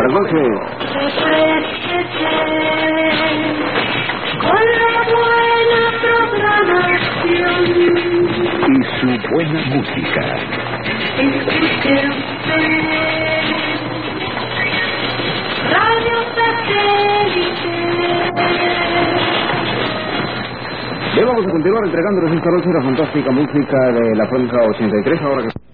buenas noches. Con la buena programación y su buena música. Escuche usted Radio Satélite. Bien, vamos a continuar entregándoles esta noche la fantástica música de la Franja 83, ahora que...